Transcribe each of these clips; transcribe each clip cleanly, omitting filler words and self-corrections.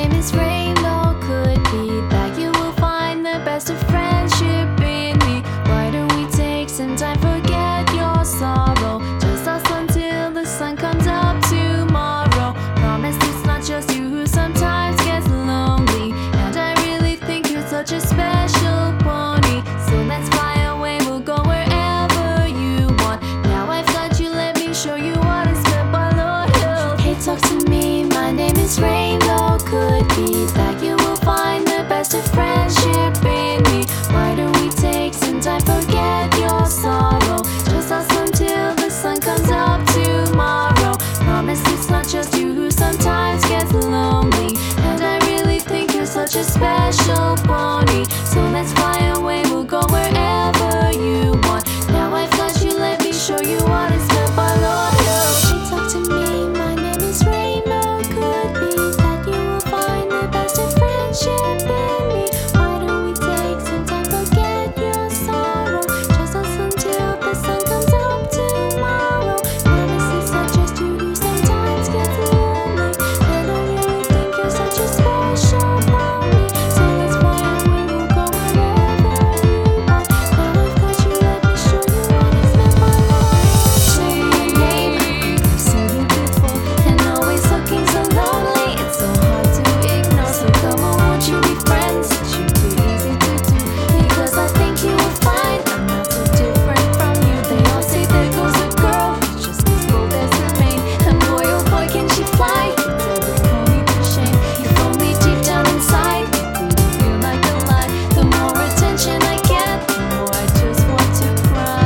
name is Rainbow. Could be that you will find the best of friendship in me. Why don't we take some time, forget your sorrow? Just us until the sun comes up tomorrow. Promise it's not just you who sometimes gets lonely. And I really think you're such a special pony. So let's fly away, we'll go wherever you want. Now I've got you, let me show you what is meant by loyalty. Hey, talk to me, my name is Rainbow. Could be that you will find the best of friendship in me. Why don't we take some time, forget your sorrow? Just us until the sun comes up tomorrow. Promise it's not just you who sometimes gets lonely. And I really think you're such a special pony. So let's fly away, we'll go wherever you want. Now I've got you, let me show you what is meant by loyalty. Hey, talk to me, my name is Rainbow. Could be that you will find the best of friendship in me. Why don't we take some time, forget your sorrow? Just us until the sun comes up tomorrow. Promise it's not just you who sometimes gets lonely. And I really think you're such a special pony. So let's fly away, we'll go wherever you want. Now I've got you, let me show you what is meant by loyalty. My name, I've seen you before, and always looking so lonely. It's so hard to ignore. So come on, won't you be friends? You're too easy to do, because I think you will find I'm not so different from you. They all say there goes a girl who's just as bold as her mane. And boy, oh boy, can she fly! It's every pony to shame. If only deep down inside it really feel like a lie. The more attention I get, the more I just want to cry.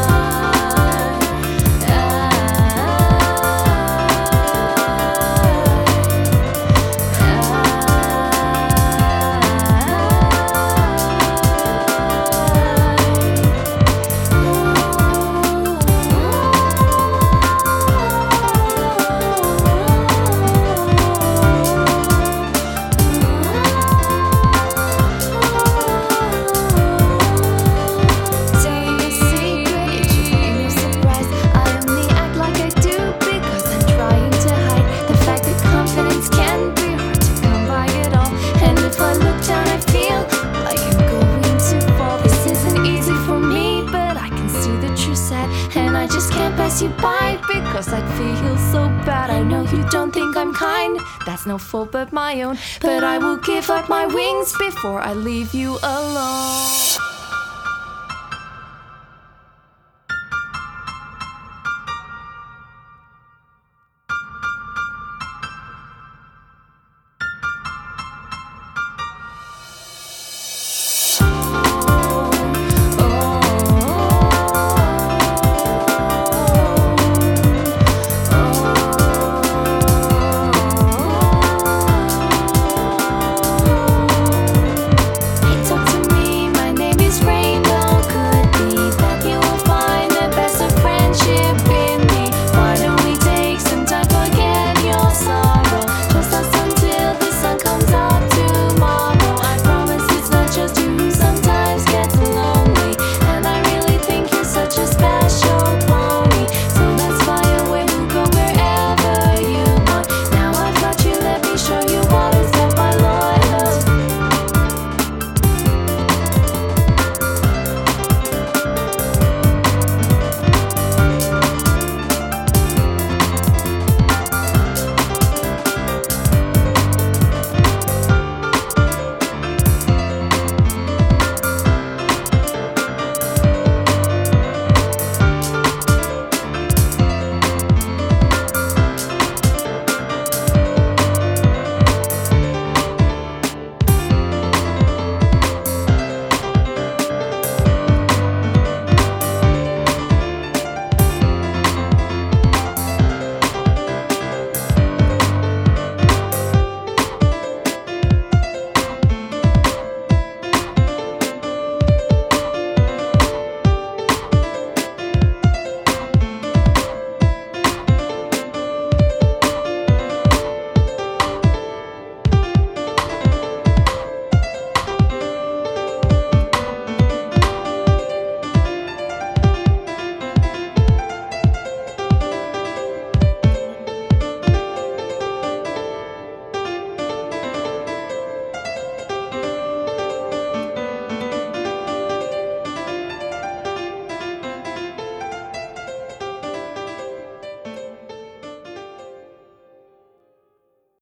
Say a secret, it should be no surprise. I only act like I do because I'm trying to hide the fact that confidence can be hard to come by at all. And if I look down, I feel like I'm going to fall. This isn't easy for me, but I can see that you're sad, and I just can't pass you by because I'd feel so bad. I know you don't think I'm kind, that's no fault but my own. But I will give up my wings before I leave you alone. Hey, talk to me, my name is Rainbow. Could be that you will find the best of friendship in me. Why don't we take some time, forget your sorrow? Just us until the sun comes up tomorrow. I promise it's not just you who sometimes gets lonely. And I really think you're such a special pony. So let's fly away, we'll go wherever you want. Now I've got you, let me show you what is meant by love.